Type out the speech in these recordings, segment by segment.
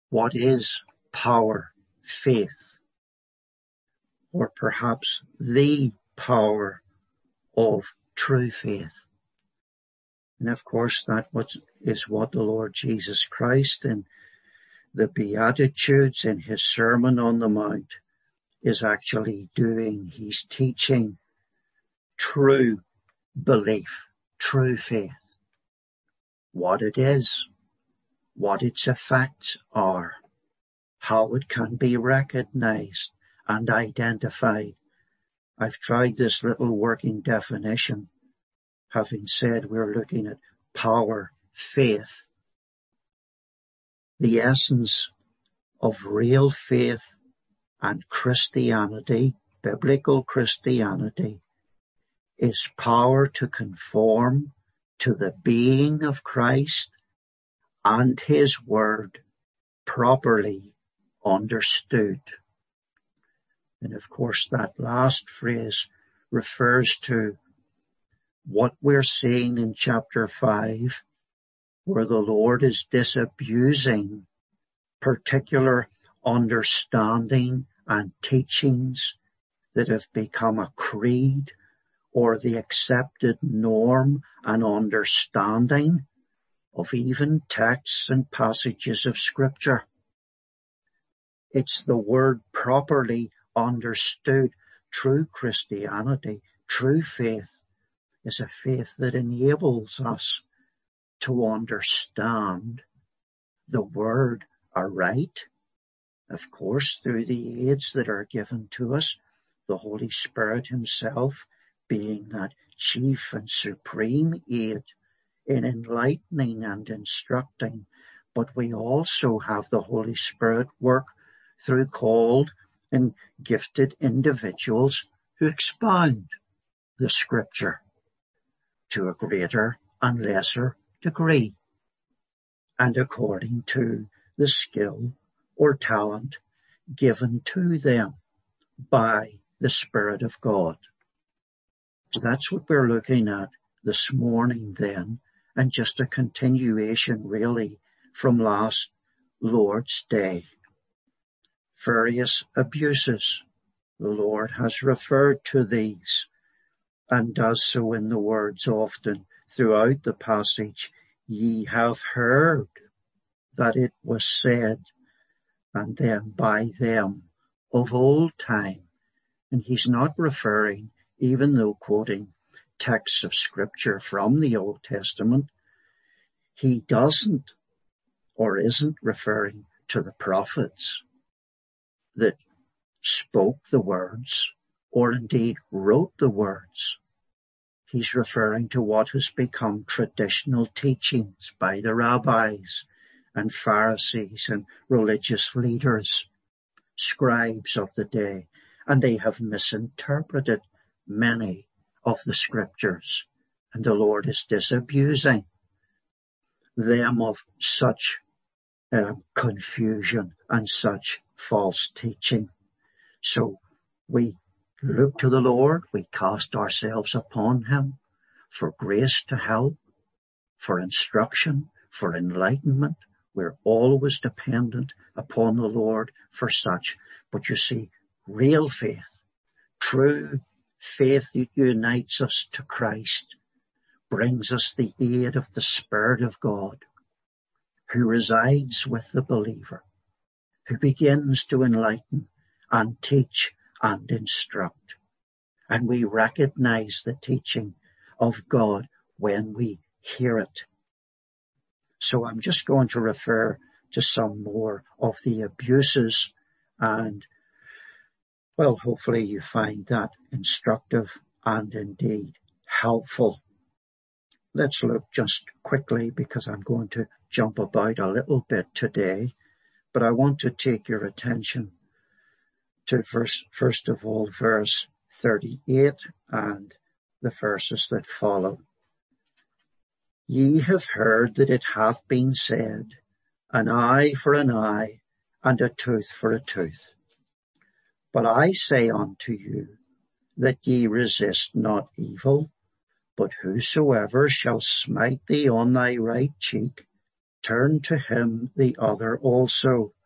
What is power, faith, or perhaps the power of true faith? And of course that is what the Lord Jesus Christ in the Beatitudes in his Sermon on the Mount is actually doing. He's teaching true belief, true faith, what it is, what its effects are, how it can be recognized and identified. I've tried this little working definition, having said we're looking at power, faith. The essence of real faith and Christianity, biblical Christianity, is power to conform to the being of Christ and his word properly understood. And of course that last phrase refers to what we're seeing in chapter 5, where the Lord is disabusing particular understanding and teachings that have become a creed or the accepted norm and understanding of even texts and passages of Scripture. It's the word properly understood. True Christianity, true faith, is a faith that enables us to understand the word aright, of course, through the aids that are given to us, the Holy Spirit himself being that chief and supreme aid in enlightening and instructing. But we also have the Holy Spirit work through called and gifted individuals who expound the Scripture to a greater and lesser degree, and according to the skill or talent given to them by the Spirit of God. So that's what we're looking at this morning then, and just a continuation really from last Lord's Day. Various abuses. The Lord has referred to these and does so in the words often throughout the passage. Ye have heard that it was said, and then by them of old time. And he's not referring, even though quoting texts of Scripture from the Old Testament, he doesn't or isn't referring to the prophets that spoke the words or indeed wrote the words. He's referring to what has become traditional teachings by the rabbis and Pharisees and religious leaders, scribes of the day, and they have misinterpreted many of the Scriptures, and the Lord is disabusing them of such confusion and such false teaching. So we look to the Lord, we cast ourselves upon him for grace to help, for instruction, for enlightenment. We're always dependent upon the Lord for such. But you see, real faith, true faith that unites us to Christ, brings us the aid of the Spirit of God, who resides with the believer, who begins to enlighten and teach and instruct. And we recognize the teaching of God when we hear it. So I'm just going to refer to some more of the abuses, and well, hopefully you find that instructive and indeed helpful. Let's look just quickly, because I'm going to jump about a little bit today, but I want to take your attention to first of all, verse 38 and the verses that follow. Ye have heard that it hath been said, an eye for an eye, and a tooth for a tooth. But I say unto you, that ye resist not evil, but whosoever shall smite thee on thy right cheek, turn to him the other also.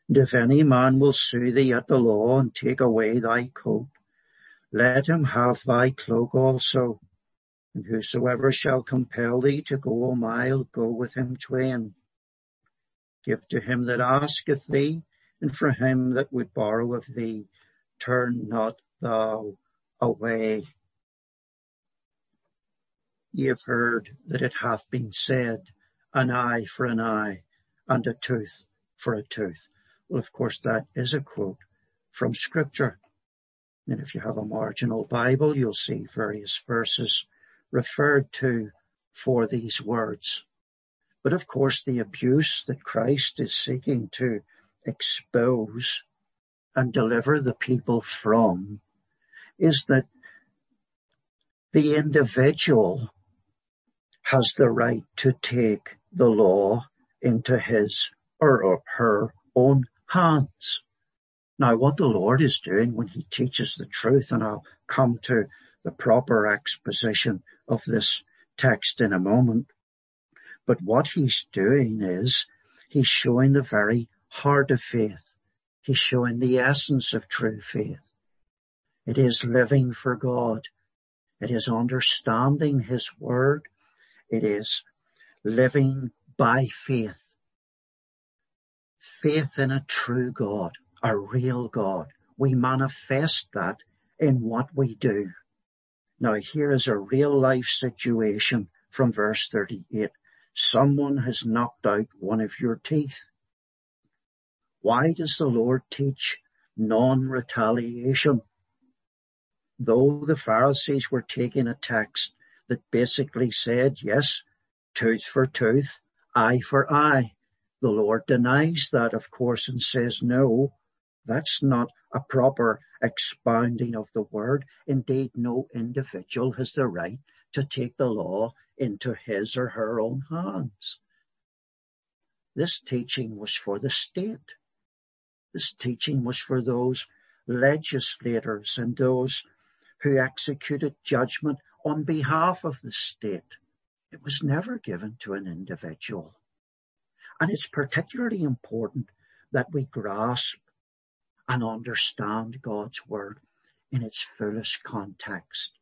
And if any man will sue thee at the law and take away thy coat, let him have thy cloak also. And whosoever shall compel thee to go a mile, go with him twain. Give to him that asketh thee, and from him that would borrow of thee, turn not thou away. Ye have heard that it hath been said, an eye for an eye, and a tooth for a tooth. Well, of course, that is a quote from Scripture. And if you have a marginal Bible, you'll see various verses referred to for these words. But of course, the abuse that Christ is seeking to expose and deliver the people from is that the individual has the right to take the law into his or her own hands. Now, what the Lord is doing when he teaches the truth, and I'll come to the proper exposition of this text in a moment, but what he's doing is he's showing the very heart of faith. He's showing the essence of true faith. It is living for God. It is understanding his word. It is living by faith. Faith in a true God, a real God. We manifest that in what we do. Now, here is a real life situation from verse 38. Someone has knocked out one of your teeth. Why does the Lord teach non-retaliation? Though the Pharisees were taking a text that basically said, yes, tooth for tooth, eye for eye. The Lord denies that, of course, and says, no, that's not a proper expounding of the word. Indeed, no individual has the right to take the law into his or her own hands. This teaching was for the state. This teaching was for those legislators and those who executed judgment on behalf of the state. It was never given to an individual. And it's particularly important that we grasp and understand God's word in its fullest context.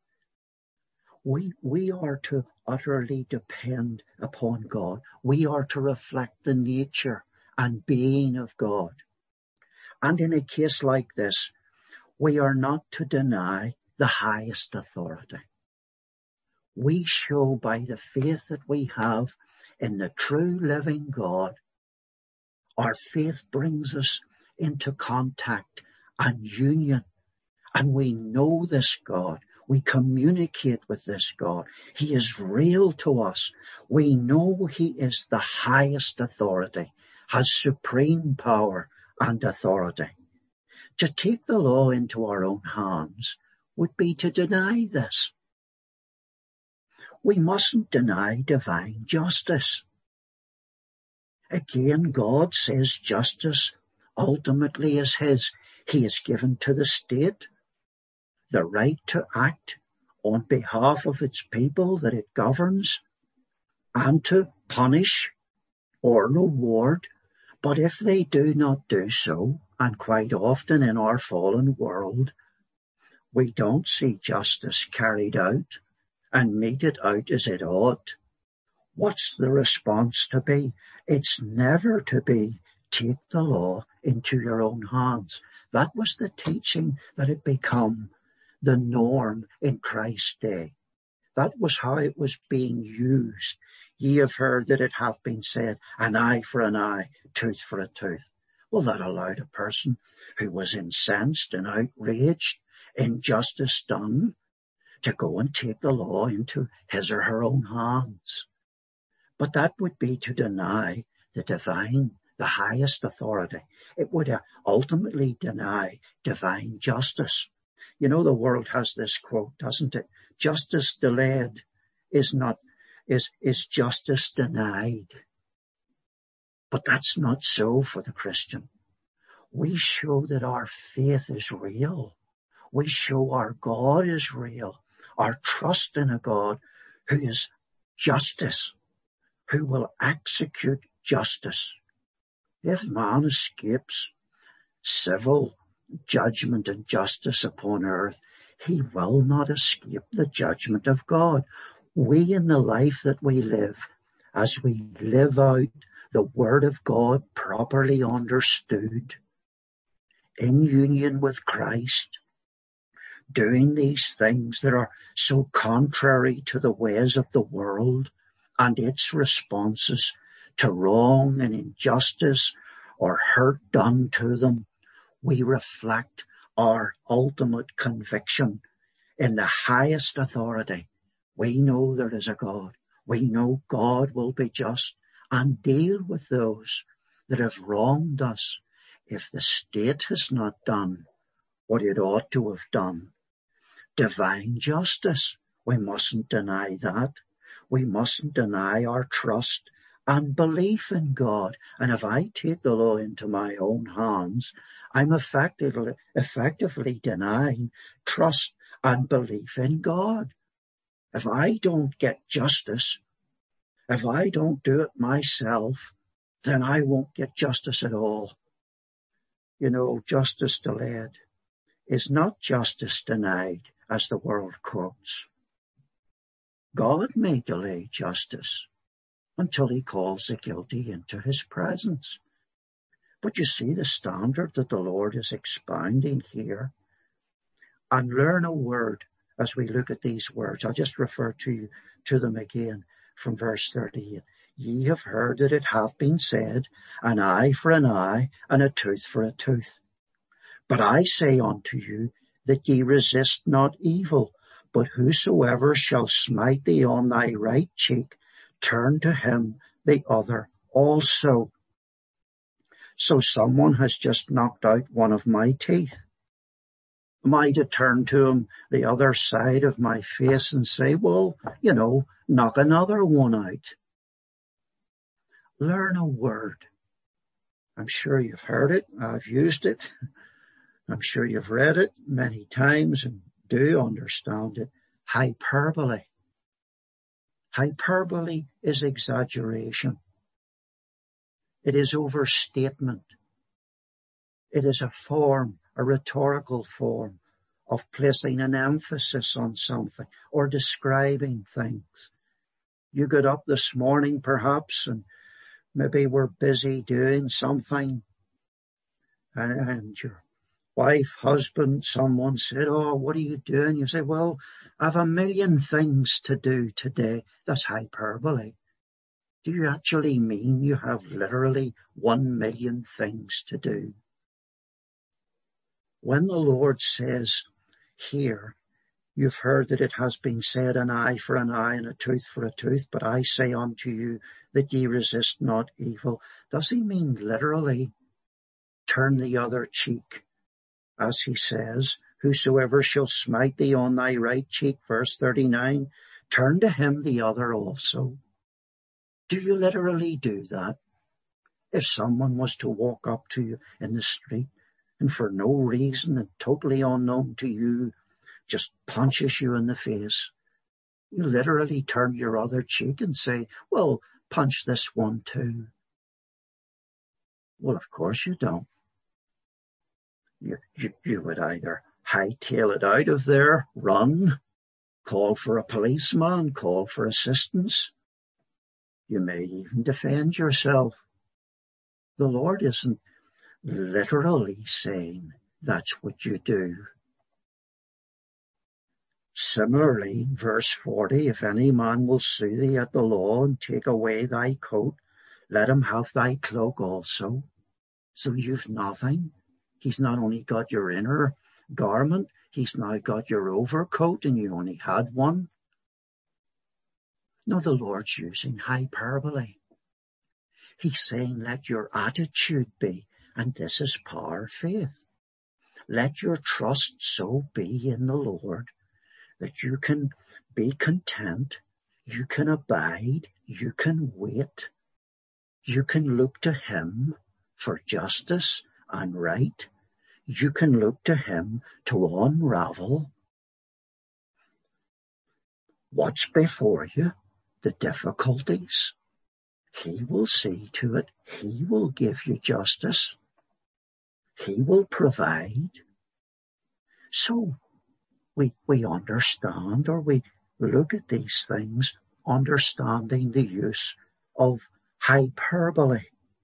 We are to utterly depend upon God. We are to reflect the nature and being of God. And in a case like this, we are not to deny the highest authority. We show by the faith that we have in the true living God. Our faith brings us into contact and union, and we know this God. We communicate with this God. He is real to us. We know he is the highest authority, has supreme power and authority. To take the law into our own hands would be to deny this. We mustn't deny divine justice. Again, God says justice ultimately is his. He is given to the state the right to act on behalf of its people that it governs and to punish or reward. But if they do not do so, and quite often in our fallen world, we don't see justice carried out and meted out as it ought, what's the response to be? It's never to be, take the law into your own hands. That was the teaching that had become the norm in Christ's day. That was how it was being used. Ye have heard that it hath been said, an eye for an eye, tooth for a tooth. Well, that allowed a person who was incensed and outraged, injustice done, to go and take the law into his or her own hands. But that would be to deny the divine, the highest authority. It would ultimately deny divine justice. You know, the world has this quote, doesn't it? Justice delayed is justice denied. But that's not so for the Christian. We show that our faith is real. We show our God is real. Our trust in a God who is justice, who will execute justice. If man escapes civil judgment and justice upon earth, he will not escape the judgment of God. We, in the life that we live, as we live out the Word of God properly understood, in union with Christ, doing these things that are so contrary to the ways of the world and its responses to wrong and injustice or hurt done to them, we reflect our ultimate conviction in the highest authority. We know there is a God. We know God will be just and deal with those that have wronged us. If the state has not done what it ought to have done, divine justice, we mustn't deny that. We mustn't deny our trust and belief in God. And if I take the law into my own hands, I'm effectively denying trust and belief in God. If I don't get justice, if I don't do it myself, then I won't get justice at all. You know, justice delayed is not justice denied, as the world quotes. God may delay justice until he calls the guilty into his presence. But you see the standard that the Lord is expounding here. And learn a word as we look at these words. I'll just refer to them again from verse 38. Ye have heard that it hath been said, an eye for an eye, and a tooth for a tooth. But I say unto you, that ye resist not evil, but whosoever shall smite thee on thy right cheek, turn to him the other also. So someone has just knocked out one of my teeth. Am I to turn to him the other side of my face and say, well, knock another one out? Learn a word. I'm sure you've heard it. I've used it. I'm sure you've read it many times and do understand it. Hyperbole. Hyperbole is exaggeration. It is overstatement. It is a rhetorical form of placing an emphasis on something or describing things. You got up this morning perhaps and maybe we're busy doing something and your wife, husband, someone said, oh, what are you doing? You say, well, I have a million things to do today. That's hyperbole. Do you actually mean you have literally 1 million things to do? When the Lord says here, you've heard that it has been said, an eye for an eye and a tooth for a tooth, but I say unto you that ye resist not evil. Does he mean literally turn the other cheek? As he says, whosoever shall smite thee on thy right cheek, verse 39, turn to him the other also. Do you literally do that? If someone was to walk up to you in the street and for no reason and totally unknown to you, just punches you in the face, you literally turn your other cheek and say, well, punch this one too. Well, of course you don't. You would either hightail it out of there, run, call for a policeman, call for assistance. You may even defend yourself. The Lord isn't literally saying that's what you do. Similarly, verse 40, if any man will sue thee at the law and take away thy coat, let him have thy cloak also. So you've nothing. He's not only got your inner garment, he's now got your overcoat and you only had one. No, the Lord's using hyperbole. He's saying let your attitude be, and this is power faith. Let your trust so be in the Lord that you can be content, you can abide, you can wait, you can look to him for justice and right. You can look to him to unravel what's before you, the difficulties. He will see to it. He will give you justice. He will provide. So we understand, or we look at these things understanding the use of hyperbole.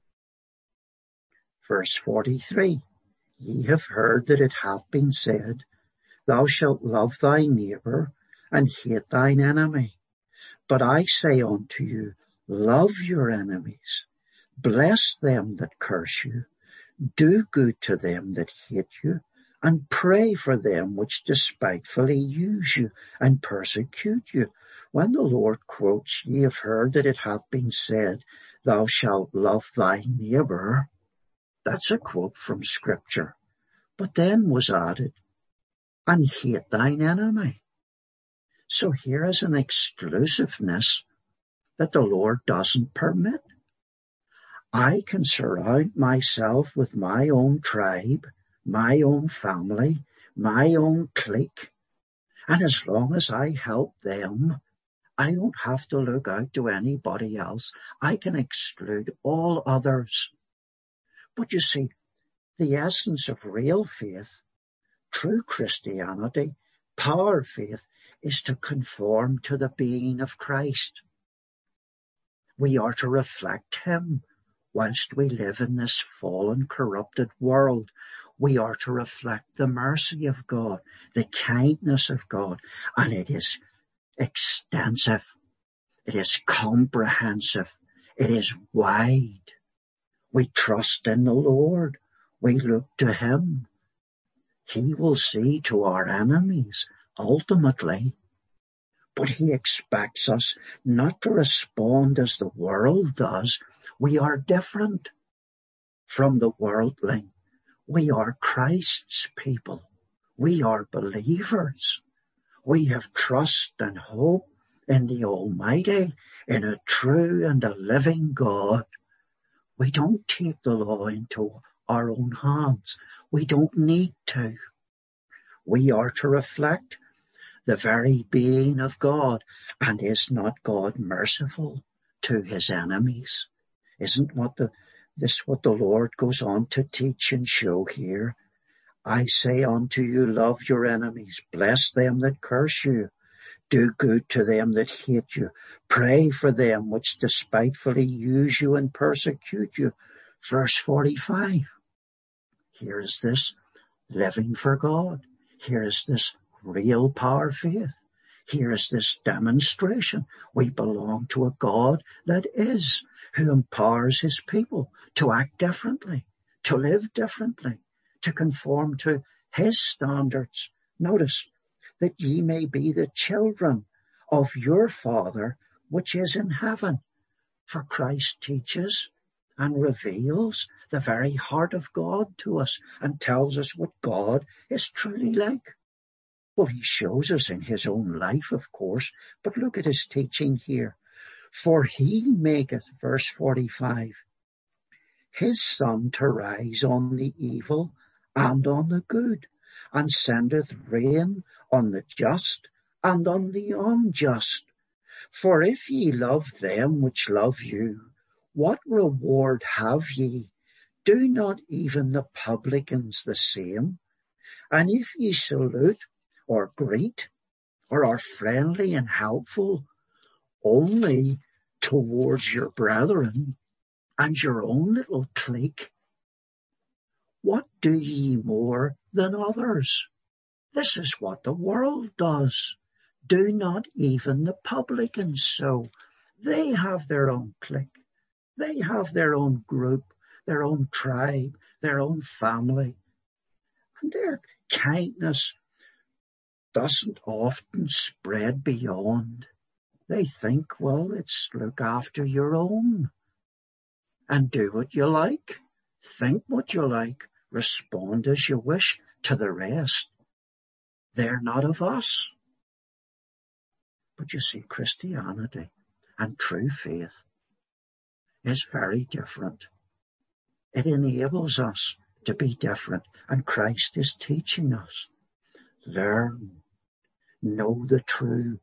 Verse 43, ye have heard that it hath been said, thou shalt love thy neighbour and hate thine enemy. But I say unto you, love your enemies, bless them that curse you, do good to them that hate you, and pray for them which despitefully use you and persecute you. When the Lord quotes, ye have heard that it hath been said, thou shalt love thy neighbour, that's a quote from Scripture. But then was added, and hate thine enemy. So here is an exclusiveness that the Lord doesn't permit. I can surround myself with my own tribe, my own family, my own clique, and as long as I help them, I don't have to look out to anybody else. I can exclude all others. But you see, the essence of real faith, true Christianity, power faith, is to conform to the being of Christ. We are to reflect him whilst we live in this fallen, corrupted world. We are to reflect the mercy of God, the kindness of God, and it is extensive. It is comprehensive. It is wide. We trust in the Lord. We look to him. He will see to our enemies ultimately. But he expects us not to respond as the world does. We are different from the worldling. We are Christ's people. We are believers. We have trust and hope in the Almighty, in a true and a living God. We don't take the law into our own hands. We don't need to. We are to reflect the very being of God. And is not God merciful to his enemies? Isn't what the Lord goes on to teach and show here? I say unto you, love your enemies, bless them that curse you, do good to them that hate you, pray for them which despitefully use you and persecute you. Verse 45. Here is this living for God. Here is this real power faith. Here is this demonstration. We belong to a God that is, who empowers his people to act differently, to live differently, to conform to his standards. Notice, that ye may be the children of your Father which is in heaven. For Christ teaches and reveals the very heart of God to us and tells us what God is truly like. Well, he shows us in his own life, of course, but look at his teaching here. For he maketh, verse 45, his sun to rise on the evil and on the good, and sendeth rain on the just and on the unjust. For if ye love them which love you, what reward have ye? Do not even the publicans the same? And if ye salute or greet, or are friendly and helpful only towards your brethren and your own little clique, what do ye more than others? This is what the world does. Do not even the publicans so. They have their own clique. They have their own group, their own tribe, their own family. And their kindness doesn't often spread beyond. They think, well, it's look after your own and do what you like, think what you like, respond as you wish to the rest. They're not of us. But you see, Christianity and true faith is very different. It enables us to be different, and Christ is teaching us. Learn, know the true,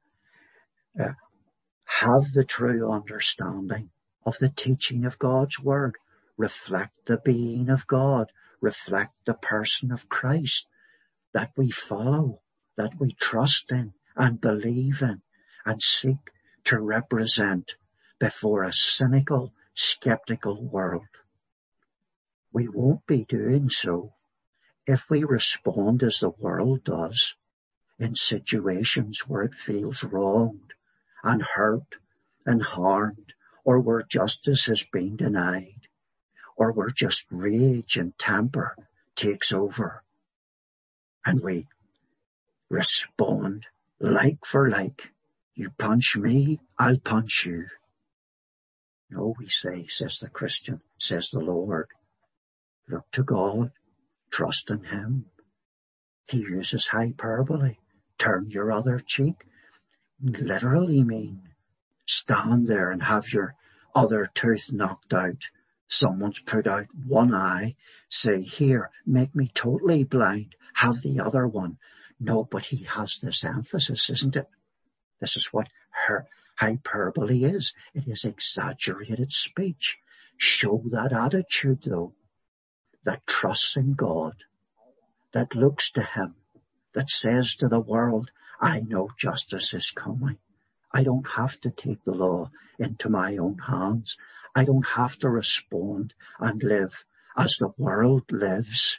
have the true understanding of the teaching of God's word. Reflect the being of God. reflect the person of Christ that we follow, that we trust in and believe in and seek to represent before a cynical, skeptical world. We won't be doing so if we respond as the world does in situations where it feels wronged and hurt and harmed, or where justice has been denied, or where just rage and temper takes over. And we respond like for like. You punch me, I'll punch you. No, we say, says the Christian, says the Lord. Look to God, trust in Him. He uses hyperbole. Turn your other cheek. Literally mean stand there and have your other tooth knocked out. Someone's put out one eye. Say, here, make me totally blind. Have the other one. No, but he has this emphasis, isn't it? This is what her hyperbole is. It is exaggerated speech. Show that attitude, though, that trusts in God, that looks to Him, that says to the world, I know justice is coming. I don't have to take the law into my own hands. I don't have to respond and live as the world lives.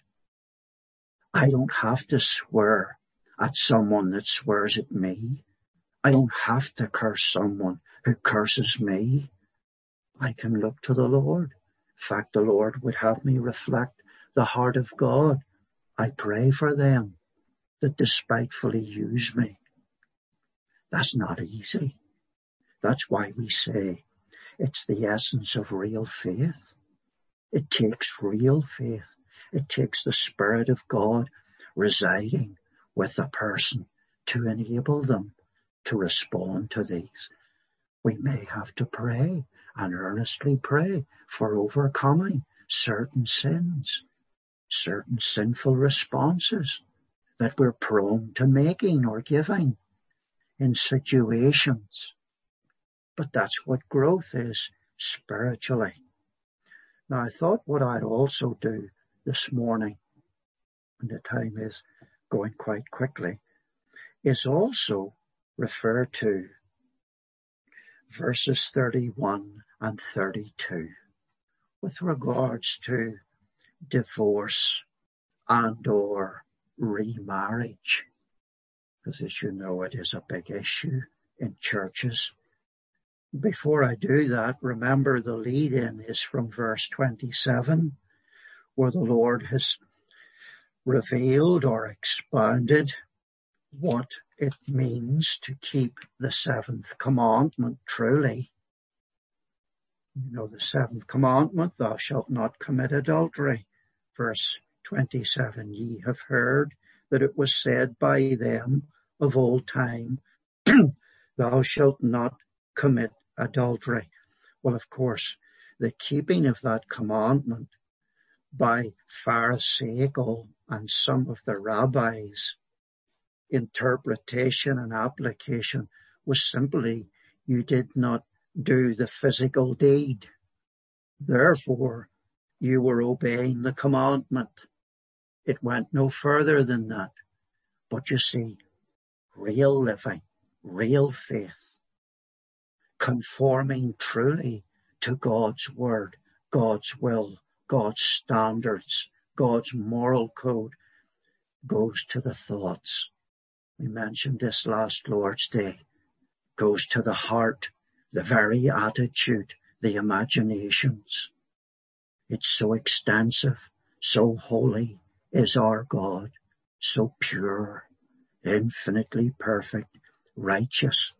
I don't have to swear at someone that swears at me. I don't have to curse someone who curses me. I can look to the Lord. In fact, the Lord would have me reflect the heart of God. I pray for them that despitefully use me. That's not easy. That's why we say it's the essence of real faith. It takes real faith. It takes the Spirit of God residing with a person to enable them to respond to these. We may have to pray and earnestly pray for overcoming certain sins, certain sinful responses that we're prone to making or giving in situations. But that's what growth is spiritually. Now, I thought what I'd also do this morning, and the time is going quite quickly, is also refer to verses 31 and 32 with regards to divorce and or remarriage, because as you know, it is a big issue in churches. Before I do that, remember the lead-in is from verse 27, where the Lord has revealed or expounded what it means to keep the seventh commandment truly. You know, the seventh commandment, thou shalt not commit adultery. Verse 27, ye have heard that it was said by them of old time, thou shalt not commit adultery. Well, of course, the keeping of that commandment by Pharisaical and some of the rabbis' interpretation and application was simply you did not do the physical deed. Therefore, you were obeying the commandment. It went no further than that. But you see, real living, real faith, conforming truly to God's word, God's will, God's standards, God's moral code, goes to the thoughts. We mentioned this last Lord's Day. Goes to the heart, the very attitude, the imaginations. It's so extensive, so holy is our God, so pure, infinitely perfect, righteous.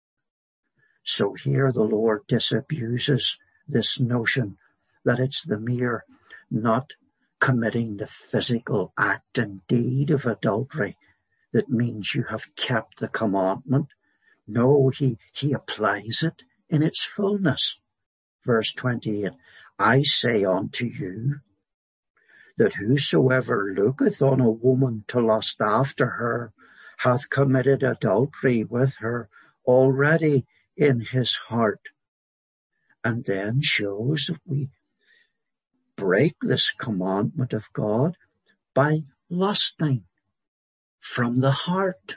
So here the Lord disabuses this notion that it's the mere not committing the physical act and deed of adultery that means you have kept the commandment. No, he applies it in its fullness. Verse 28, I say unto you that whosoever looketh on a woman to lust after her hath committed adultery with her already in his heart. And then shows that we break this commandment of God by lusting from the heart.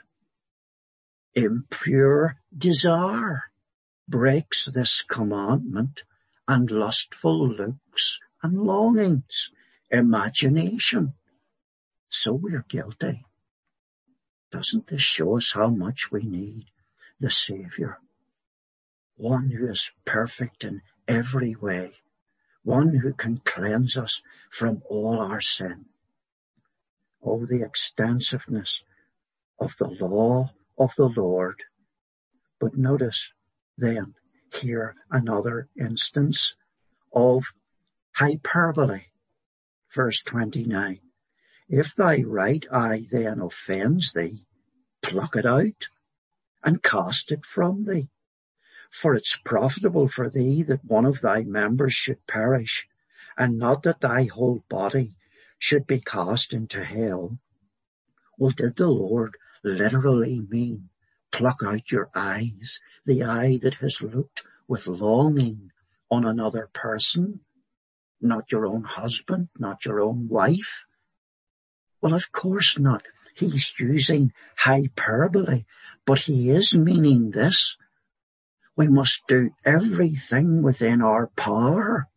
Impure desire breaks this commandment, and lustful looks and longings, imagination. So we're guilty. Doesn't this show us how much we need the Saviour? One who is perfect in every way, one who can cleanse us from all our sin. Oh, the extensiveness of the law of the Lord. But notice then here another instance of hyperbole. Verse 29. If thy right eye then offends thee, pluck it out and cast it from thee. For it's profitable for thee that one of thy members should perish, and not that thy whole body should be cast into hell. Well, did the Lord literally mean pluck out your eyes, the eye that has looked with longing on another person, not your own husband, not your own wife? Well, of course not. He's using hyperbole, but he is meaning this. We must do everything within our power,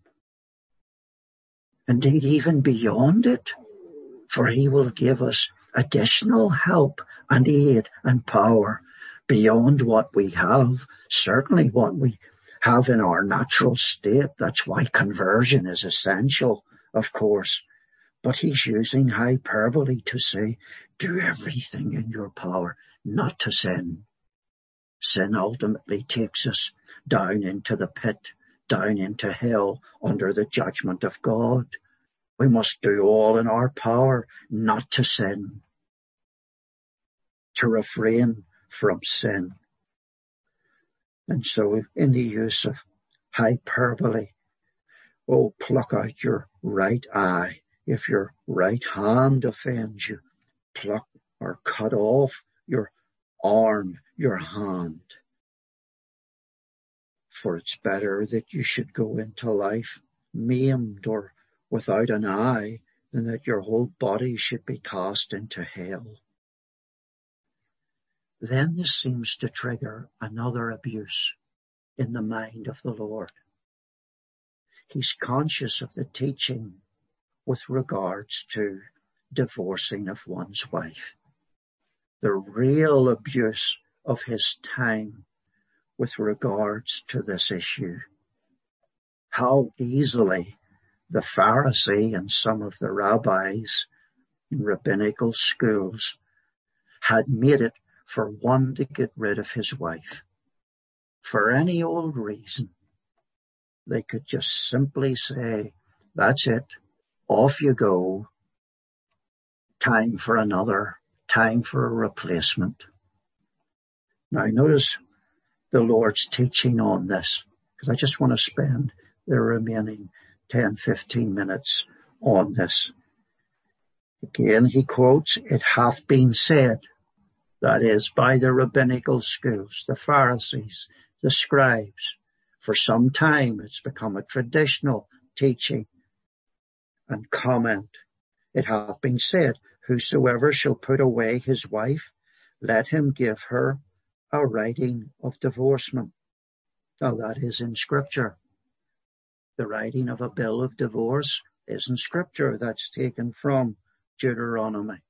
indeed even beyond it, for he will give us additional help and aid and power beyond what we have, certainly what we have in our natural state. That's why conversion is essential, of course. But he's using hyperbole to say, do everything in your power not to sin. Sin ultimately takes us down into the pit, down into hell, under the judgment of God. We must do all in our power not to sin, to refrain from sin. And so in the use of hyperbole, oh, pluck out your right eye. If your right hand offends you, pluck or cut off your arm, your hand. For it's better that you should go into life maimed or without an eye than that your whole body should be cast into hell. Then this seems to trigger another abuse in the mind of the Lord. He's conscious of the teaching with regards to divorcing of one's wife. The real abuse of his time with regards to this issue. How easily the Pharisee and some of the rabbis in rabbinical schools had made it for one to get rid of his wife. For any old reason, they could just simply say, that's it. Off you go. Time for another. Time for a replacement. Now notice the Lord's teaching on this, because I just want to spend the remaining 10-15 minutes on this. Again, he quotes, it hath been said, that is, by the rabbinical schools, the Pharisees, the scribes. For some time it's become a traditional teaching and comment. It hath been said, whosoever shall put away his wife, let him give her a writing of divorcement. Now that is in Scripture. The writing of a bill of divorce is in Scripture. That's taken from Deuteronomy.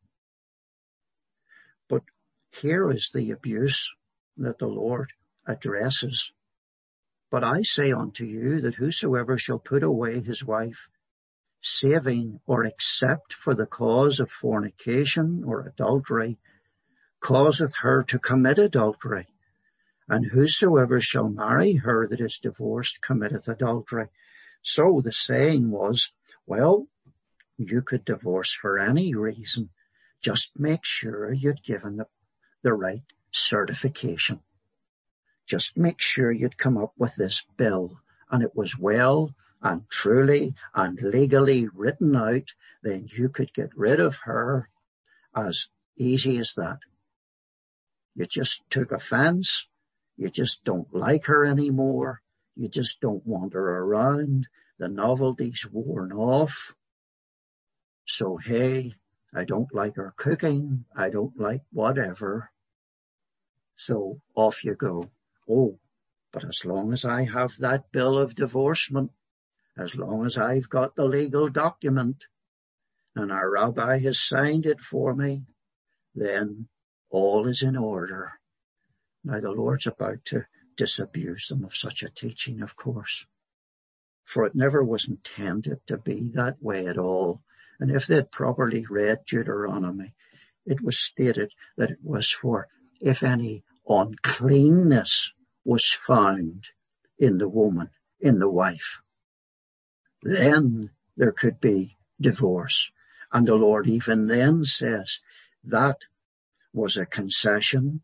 But here is the abuse that the Lord addresses. But I say unto you that whosoever shall put away his wife, saving or except for the cause of fornication or adultery, causeth her to commit adultery. And whosoever shall marry her that is divorced committeth adultery. So the saying was, well, you could divorce for any reason. Just make sure you'd given the right certification. Just make sure you'd come up with this bill and it was well and truly and legally written out, then you could get rid of her as easy as that. You just took offense. You just don't like her anymore. You just don't want her around. the novelty's worn off. So, hey, I don't like her cooking. I don't like whatever. So off you go. Oh, but as long as I have that bill of divorcement, as long as I've got the legal document and our rabbi has signed it for me, then all is in order. Now the Lord's about to disabuse them of such a teaching, of course, for it never was intended to be that way at all. And if they'd properly read Deuteronomy, it was stated that it was for if any uncleanness was found in the woman, in the wife, then there could be divorce. And the Lord even then says that was a concession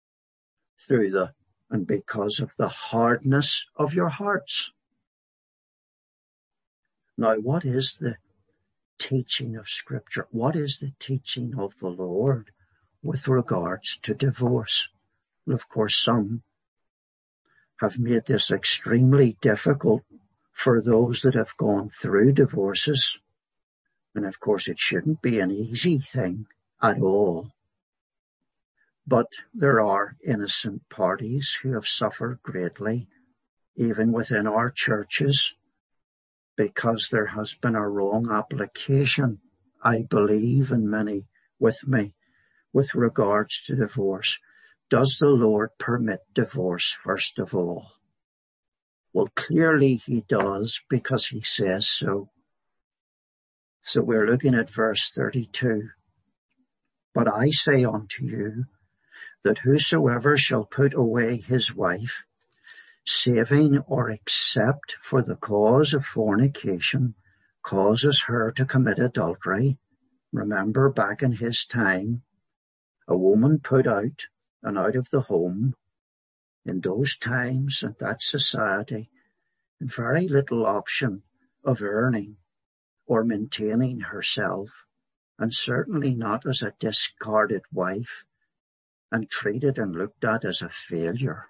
and because of the hardness of your hearts. Now, what is the teaching of Scripture? What is the teaching of the Lord with regards to divorce? Well, of course, some have made this extremely difficult for those that have gone through divorces. And of course, it shouldn't be an easy thing at all. But there are innocent parties who have suffered greatly, even within our churches, because there has been a wrong application, I believe, and many with me, with regards to divorce. Does the Lord permit divorce, first of all? Well, clearly he does, because he says so. So we're looking at verse 32. But I say unto you, that whosoever shall put away his wife, saving or except for the cause of fornication, causes her to commit adultery. Remember, back in his time, a woman put out and out of the home in those times and that society, and very little option of earning or maintaining herself, and certainly not as a discarded wife and treated and looked at as a failure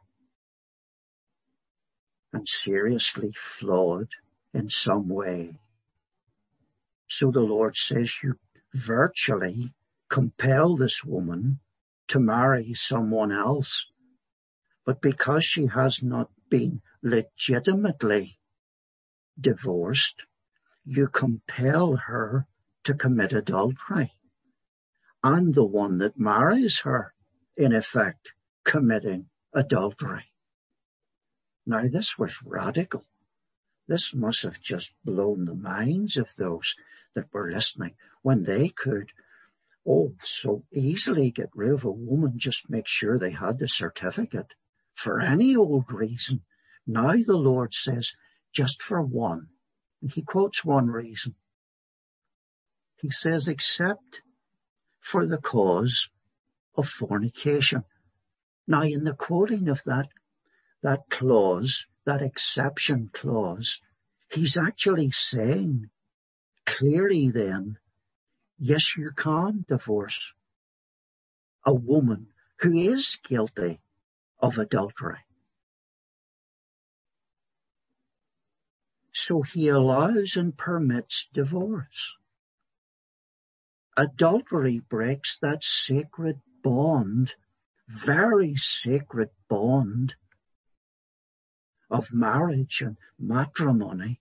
and seriously flawed in some way. So the Lord says you virtually compel this woman to marry someone else, but because she has not been legitimately divorced, you compel her to commit adultery, and the one that marries her, in effect, committing adultery. Now, this was radical. This must have just blown the minds of those that were listening, when they could, so easily get rid of a woman, just make sure they had the certificate for any old reason. Now the Lord says, just for one. And he quotes one reason. He says, except for the cause of fornication. Now, in the quoting of that clause, that exception clause, he's actually saying clearly then, yes, you can divorce a woman who is guilty of adultery. So he allows and permits divorce. Adultery breaks that sacred bond, very sacred bond of marriage and matrimony,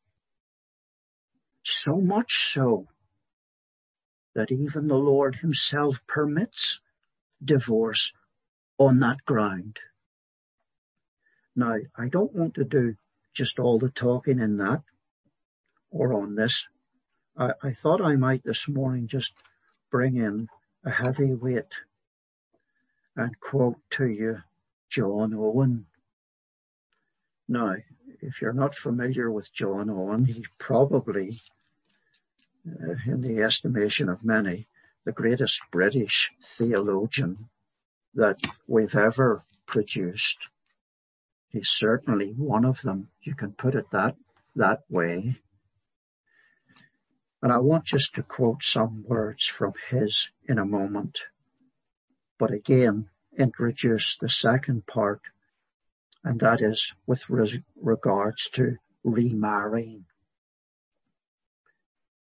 so much so that even the Lord himself permits divorce on that ground. Now, I don't want to do just all the talking in that or on this. I thought I might this morning just bring in a heavyweight and quote to you John Owen. Now, if you're not familiar with John Owen, he's probably, in the estimation of many, the greatest British theologian that we've ever produced. He's certainly one of them. You can put it that way. And I want just to quote some words from his in a moment, but again, introduce the second part, and that is with regards to remarrying.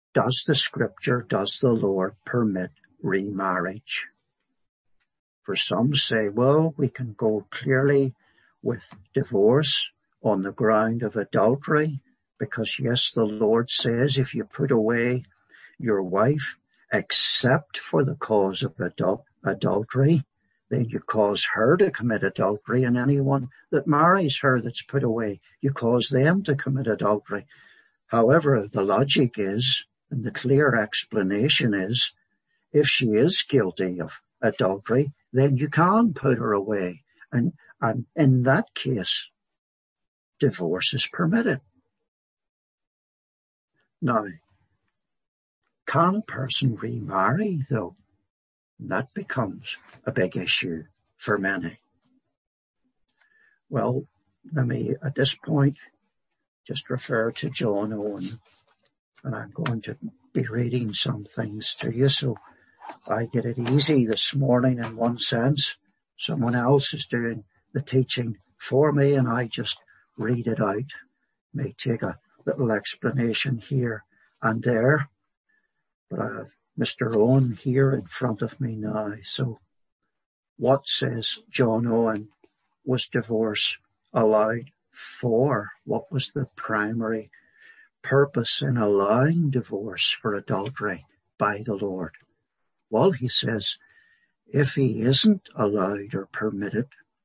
does the Lord permit remarriage? For some say, well, we can go clearly with divorce on the ground of adultery, because yes, the Lord says if you put away your wife except for the cause of adultery, then you cause her to commit adultery, and anyone that marries her that's put away, you cause them to commit adultery. However, the logic is, and the clear explanation is, if she is guilty of adultery, then you can put her away. And in that case, divorce is permitted. Now, can a person remarry, though? That becomes a big issue for many. Well, let me, at this point, just refer to John Owen, and I'm going to be reading some things to you, so I get it easy this morning in one sense. Someone else is doing the teaching for me, and I just read it out. May take a little explanation here and there, but I have Mr. Owen here in front of me now. So what says John Owen? Was divorce allowed for? What was the primary purpose in allowing divorce for adultery by the Lord? Well, he says, if he isn't allowed or permitted,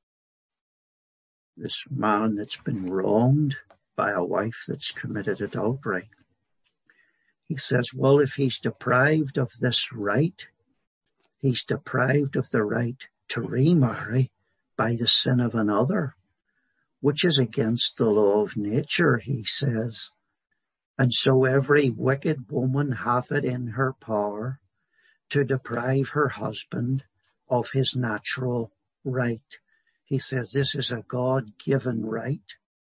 this man that's been wronged by a wife that's committed adultery, he says, well, if he's deprived of this right, he's deprived of the right to remarry by the sin of another, which is against the law of nature, he says. And so every wicked woman hath it in her power to deprive her husband of his natural right. He says this is a God-given right,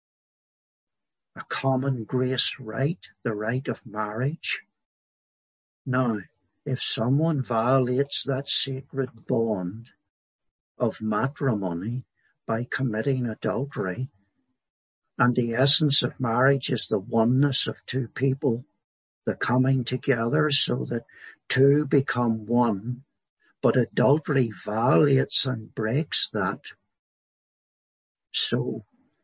a common grace right, the right of marriage. Now, if someone violates that sacred bond of matrimony by committing adultery, and the essence of marriage is the oneness of two people, the coming together so that two become one, but adultery violates and breaks that. So,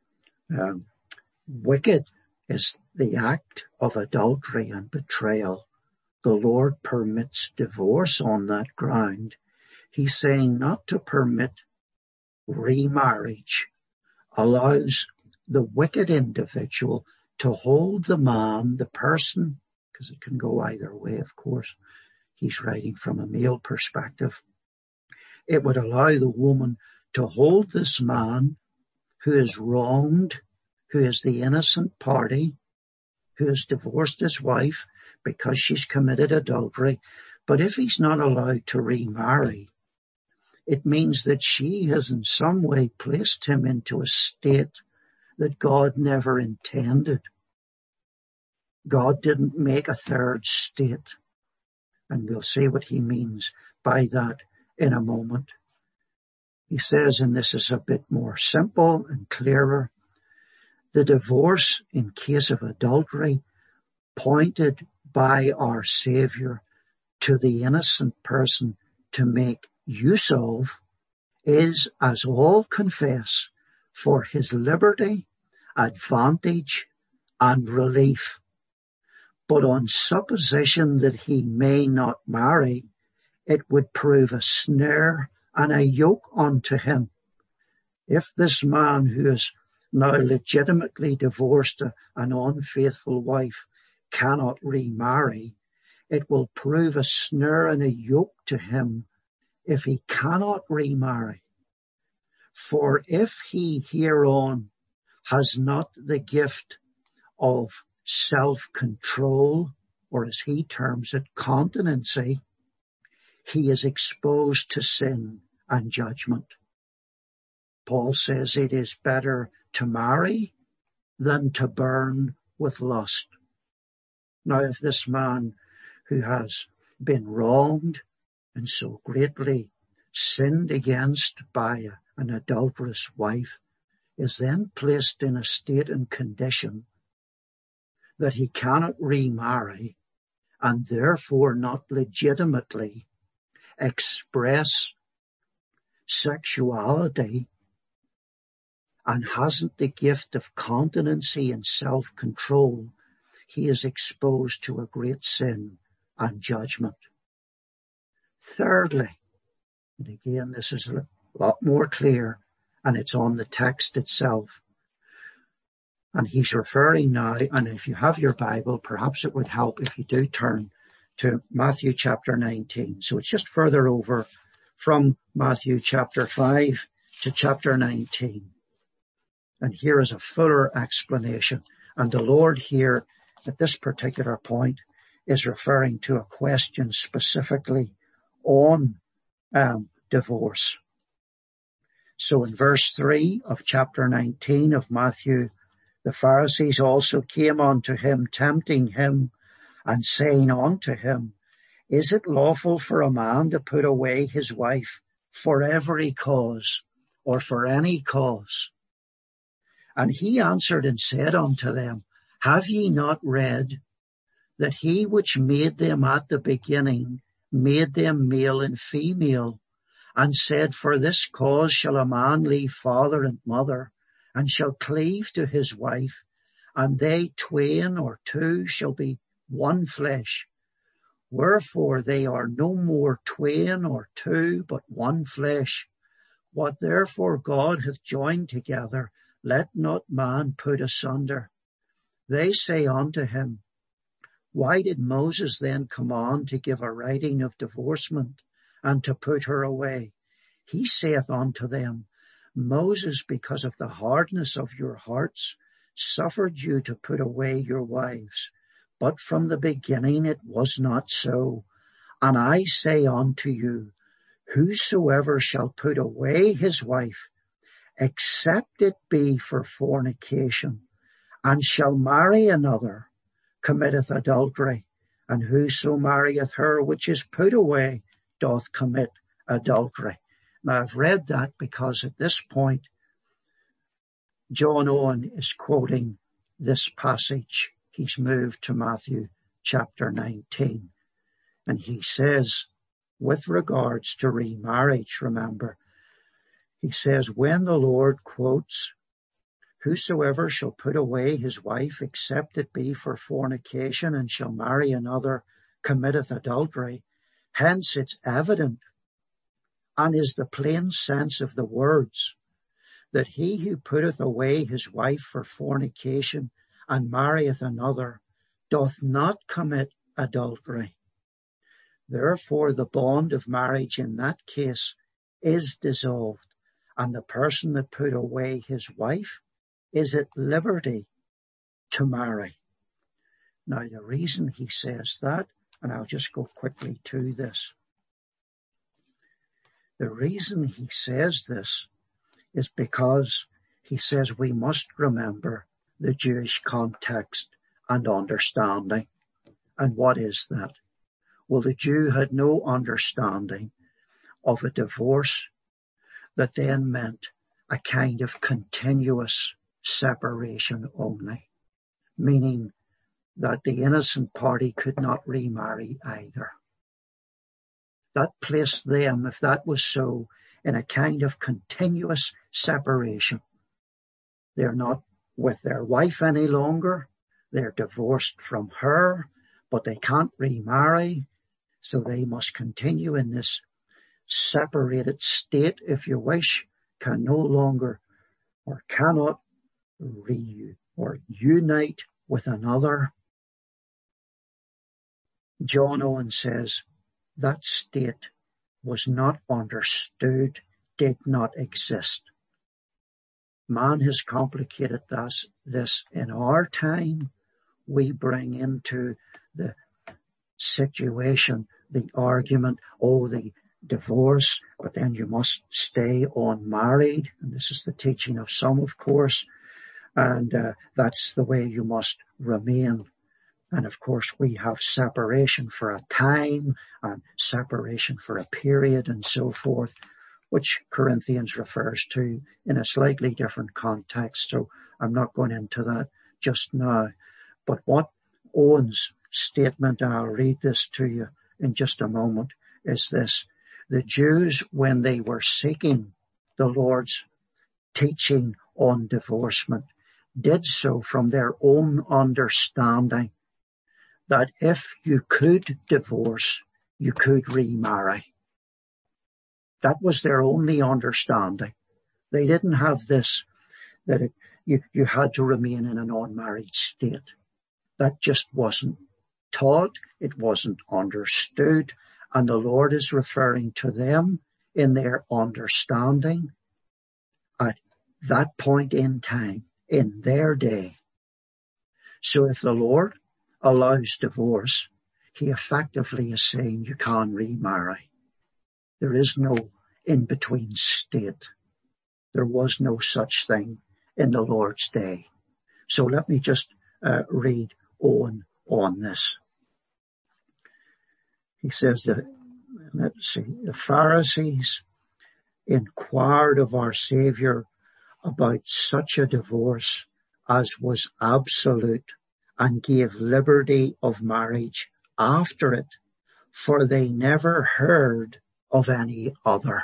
wicked is the act of adultery and betrayal. The Lord permits divorce on that ground. He's saying not to permit remarriage, allows the wicked individual to hold the man, the person, because it can go either way, of course. He's writing from a male perspective. It would allow the woman to hold this man who is wronged, who is the innocent party, who has divorced his wife because she's committed adultery. But if he's not allowed to remarry, it means that she has in some way placed him into a state that God never intended. God didn't make a third state. And we'll see what he means by that in a moment. He says, and this is a bit more simple and clearer, the divorce in case of adultery pointed by our Savior to the innocent person to make use of is, as all confess, for his liberty, advantage, and relief. But on supposition that he may not marry, it would prove a snare and a yoke unto him. If this man who is now legitimately divorced an unfaithful wife cannot remarry, it will prove a snare and a yoke to him if he cannot remarry. For if he hereon has not the gift of self-control, or as he terms it, continency, he is exposed to sin and judgment. Paul says it is better to marry than to burn with lust. Now, if this man who has been wronged and so greatly sinned against by an adulterous wife is then placed in a state and condition that he cannot remarry, and therefore not legitimately express sexuality and hasn't the gift of continency and self-control, he is exposed to a great sin and judgment. Thirdly, and again this is a lot more clear, and it's on the text itself. And he's referring now, and if you have your Bible, perhaps it would help if you do turn to Matthew chapter 19. So it's just further over from Matthew chapter 5 to chapter 19. And here is a fuller explanation. And the Lord here at this particular point is referring to a question specifically on divorce. So in verse 3 of chapter 19 of Matthew, the Pharisees also came unto him, tempting him, and saying unto him, Is it lawful for a man to put away his wife for every cause, or for any cause? And he answered and said unto them, Have ye not read that he which made them at the beginning made them male and female, and said, For this cause shall a man leave father and mother, and shall cleave to his wife, and they twain or two shall be one flesh. Wherefore they are no more twain or two, but one flesh. What therefore God hath joined together, let not man put asunder. They say unto him, Why did Moses then command to give a writing of divorcement, and to put her away? He saith unto them, Moses, because of the hardness of your hearts, suffered you to put away your wives. But from the beginning it was not so. And I say unto you, whosoever shall put away his wife, except it be for fornication, and shall marry another, committeth adultery. And whoso marrieth her which is put away doth commit adultery. Now I've read that because at this point, John Owen is quoting this passage. He's moved to Matthew chapter 19. And he says, with regards to remarriage, remember, he says, when the Lord quotes, whosoever shall put away his wife, except it be for fornication, and shall marry another, committeth adultery. Hence it's evident, and is the plain sense of the words, that he who putteth away his wife for fornication and marrieth another doth not commit adultery. Therefore the bond of marriage in that case is dissolved, and the person that put away his wife is at liberty to marry. Now the reason he says that, and I'll just go quickly to this. The reason he says this is because he says we must remember the Jewish context and understanding. And what is that? Well, the Jew had no understanding of a divorce that then meant a kind of continuous separation only, meaning that the innocent party could not remarry either. That placed them, if that was so, in a kind of continuous separation. They're not with their wife any longer. They're divorced from her, but they can't remarry, so they must continue in this separated state, if you wish, can no longer or cannot unite with another. John Owen says that state was not understood, did not exist. Man has complicated this in our time. We bring into the situation the argument, the divorce, but then you must stay unmarried. And this is the teaching of some, of course. And that's the way you must remain. And of course we have separation for a time and separation for a period and so forth, which Corinthians refers to in a slightly different context. So I'm not going into that just now. But what Owen's statement, and I'll read this to you in just a moment, is this. The Jews, when they were seeking the Lord's teaching on divorcement, did so from their own understanding that if you could divorce, you could remarry. That was their only understanding. They didn't have this, that you had to remain in an unmarried state. That just wasn't taught, it wasn't understood, and the Lord is referring to them in their understanding at that point in time, in their day. So if the Lord allows divorce, he effectively is saying you can remarry. There is no in-between state. There was no such thing in the Lord's day. So let me just read on this. He says that, the Pharisees inquired of our Saviour about such a divorce as was absolute, and gave liberty of marriage after it, for they never heard of any other.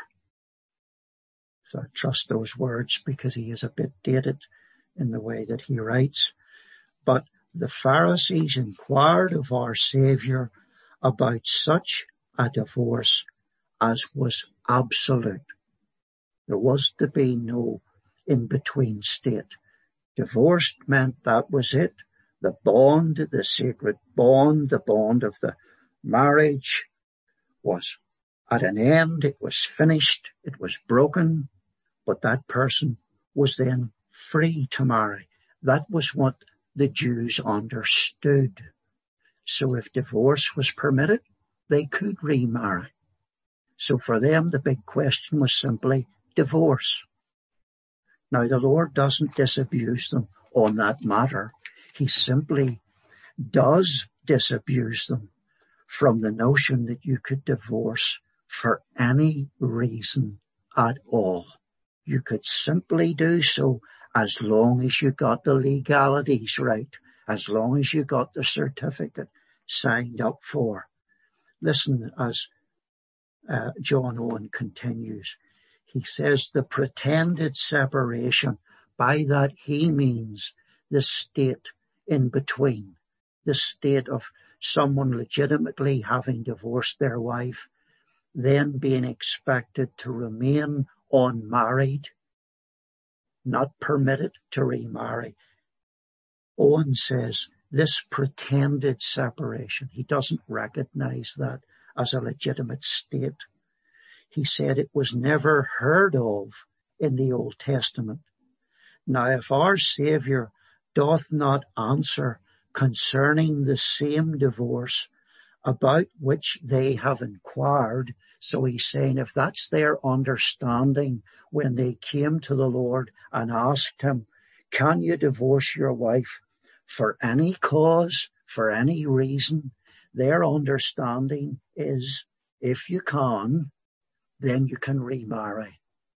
So I trust those words because he is a bit dated in the way that he writes. But the Pharisees inquired of our Saviour about such a divorce as was absolute. There was to be no in-between state. Divorced meant that was it. The bond, the sacred bond, the bond of the marriage was at an end. It was finished. It was broken. But that person was then free to marry. That was what the Jews understood. So if divorce was permitted, they could remarry. So for them, the big question was simply divorce. Now, the Lord doesn't disabuse them on that matter. He simply does disabuse them from the notion that you could divorce for any reason at all. You could simply do so as long as you got the legalities right, as long as you got the certificate signed up for. Listen as John Owen continues. He says the pretended separation, by that he means the state in between, the state of someone legitimately having divorced their wife, then being expected to remain unmarried, not permitted to remarry. Owen says this pretended separation, he doesn't recognize that as a legitimate state. He said it was never heard of in the Old Testament. Now, if our Saviour doth not answer concerning the same divorce about which they have inquired, so he's saying if that's their understanding when they came to the Lord and asked him, can you divorce your wife for any cause, for any reason? Their understanding is if you can, then you can remarry.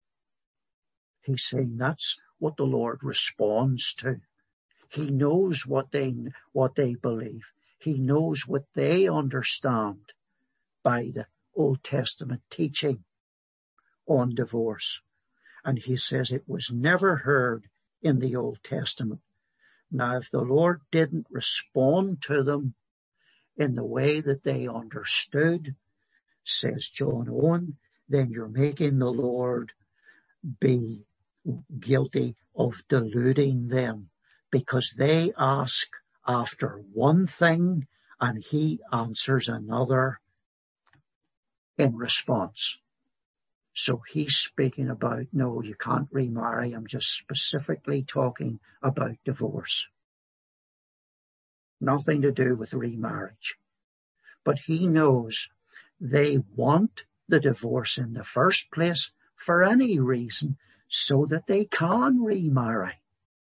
He's saying that's what the Lord responds to. He knows what they believe. He knows what they understand by the Old Testament teaching on divorce. And he says it was never heard in the Old Testament. Now, if the Lord didn't respond to them in the way that they understood, says John Owen, then you're making the Lord be guilty of deluding them, because they ask after one thing and he answers another in response. So he's speaking about, no, you can't remarry. I'm just specifically talking about divorce. Nothing to do with remarriage. But he knows they want the divorce in the first place for any reason so that they can remarry.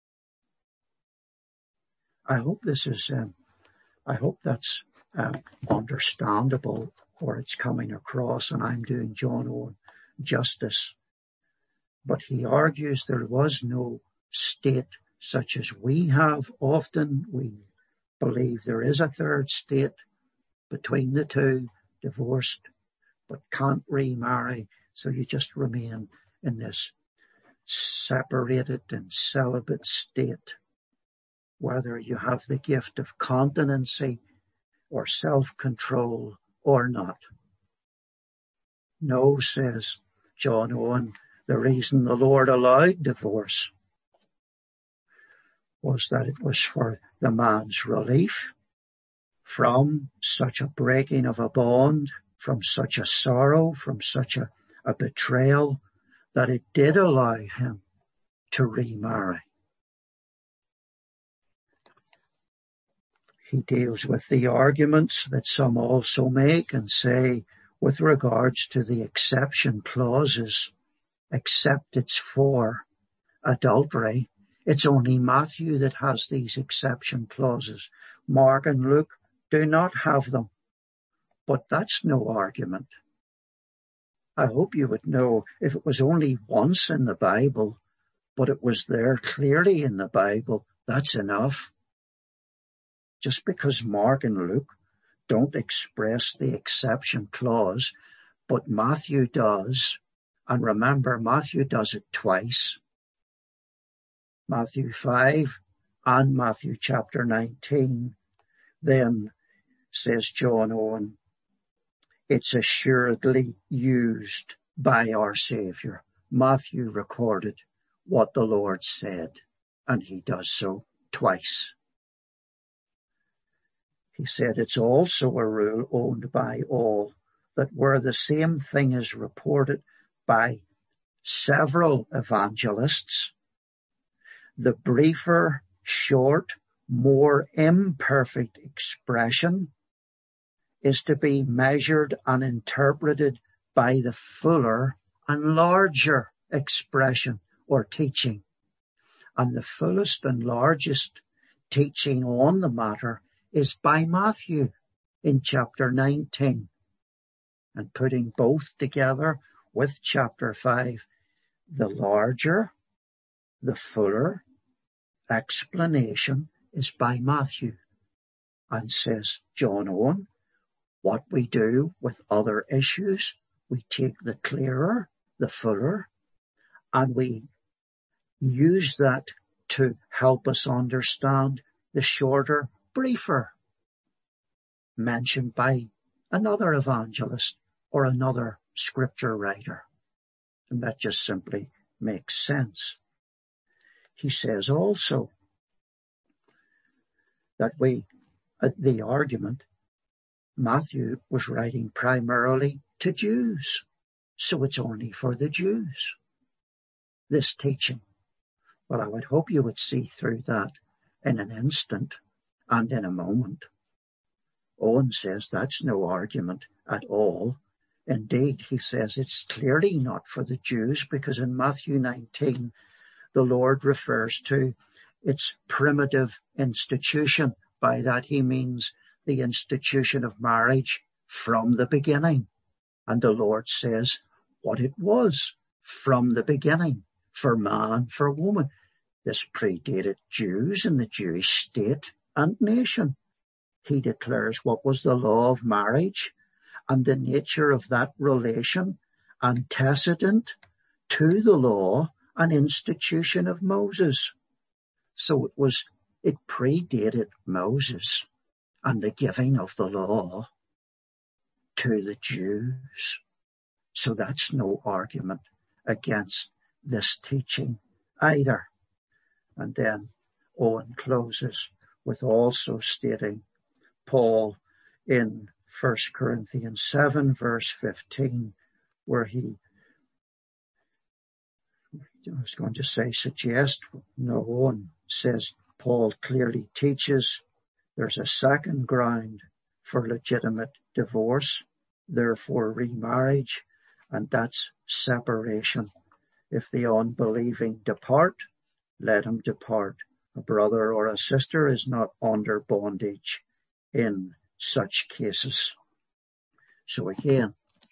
I hope that's understandable, or it's coming across, and I'm doing John Owen justice. But he argues there was no state such as we have. Often we believe there is a third state between the two, divorced, but can't remarry, so you just remain in this separated and celibate state, whether you have the gift of continency or self-control or not. No, says John Owen, the reason the Lord allowed divorce was that it was for the man's relief from such a breaking of a bond, from such a sorrow, from such a betrayal, that it did allow him to remarry. He deals with the arguments that some also make and say, with regards to the exception clauses, except it's for adultery, it's only Matthew that has these exception clauses. Mark and Luke do not have them. But that's no argument. I hope you would know if it was only once in the Bible, but it was there clearly in the Bible, that's enough. Just because Mark and Luke don't express the exception clause, but Matthew does, and remember, Matthew does it twice. Matthew 5 and Matthew chapter 19. Then, says John Owen, it's assuredly used by our Saviour. Matthew recorded what the Lord said, and he does so twice. He said it's also a rule owned by all, that where the same thing is reported by several evangelists, the briefer, short, more imperfect expression is to be measured and interpreted by the fuller and larger expression or teaching. And the fullest and largest teaching on the matter is by Matthew in chapter 19. And putting both together with chapter 5, the larger, the fuller explanation is by Matthew. And says John Owen, what we do with other issues, we take the clearer, the fuller, and we use that to help us understand the shorter, briefer, mentioned by another evangelist or another scripture writer. And that just simply makes sense. He says also that the argument, Matthew was writing primarily to Jews, so it's only for the Jews, this teaching. Well, I would hope you would see through that in an instant and in a moment. Owen says that's no argument at all. Indeed, he says it's clearly not for the Jews, because in Matthew 19, the Lord refers to its primitive institution. By that he means the institution of marriage from the beginning. And the Lord says what it was from the beginning, for man, for woman. This predated Jews and the Jewish state and nation. He declares what was the law of marriage and the nature of that relation antecedent to the law and institution of Moses. So it predated Moses and the giving of the law to the Jews. So that's no argument against this teaching either. And then Owen closes with also stating Paul in 1 Corinthians 7 verse 15, where Owen says Paul clearly teaches there's a second ground for legitimate divorce, therefore remarriage, and that's separation. If the unbelieving depart, let him depart. A brother or a sister is not under bondage in such cases. So again,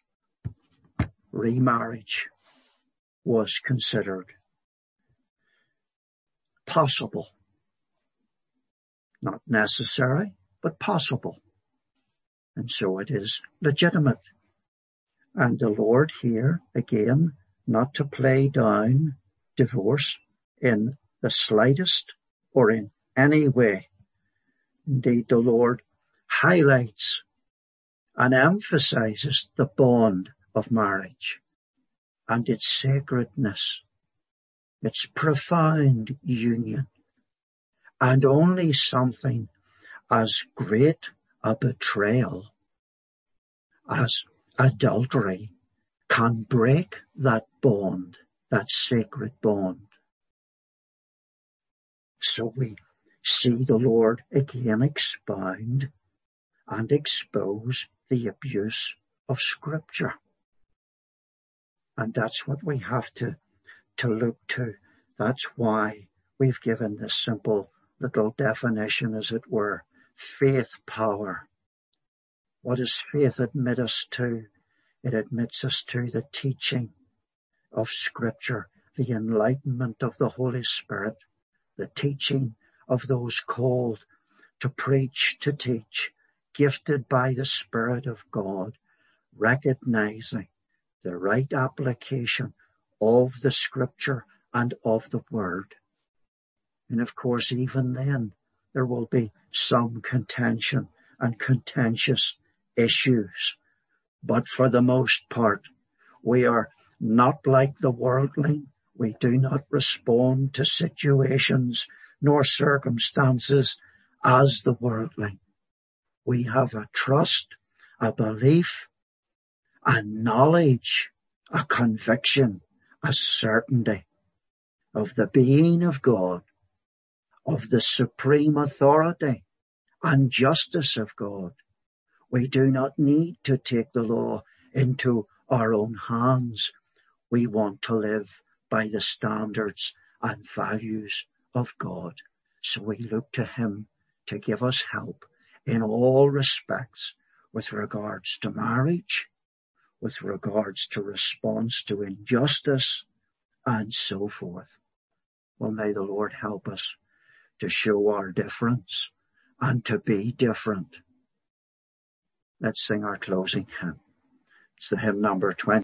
remarriage was considered possible. not necessary, but possible. And so it is legitimate. And the Lord here, again, not to play down divorce in the slightest or in any way. Indeed, the Lord highlights and emphasizes the bond of marriage and its sacredness, its profound union, and only something as great a betrayal as adultery can break that bond, that sacred bond. So we see the Lord again expound and expose the abuse of Scripture. And that's what we have to look to. That's why we've given this simple little definition, as it were. Faith power. What does faith admit us to? It admits us to the teaching of Scripture, the enlightenment of the Holy Spirit, the teaching of those called to preach, to teach, gifted by the Spirit of God, recognizing the right application of the Scripture and of the Word. And of course, even then, there will be some contention and contentious issues. But for the most part, we are not like the worldling. We do not respond to situations nor circumstances as the worldling. We have a trust, a belief, a knowledge, a conviction, a certainty of the being of God, of the supreme authority and justice of God. We do not need to take the law into our own hands. We want to live by the standards and values of God. So we look to Him to give us help in all respects with regards to marriage, with regards to response to injustice, and so forth. Well, may the Lord help us to show our difference and to be different. Let's sing our closing hymn. It's the hymn number 20.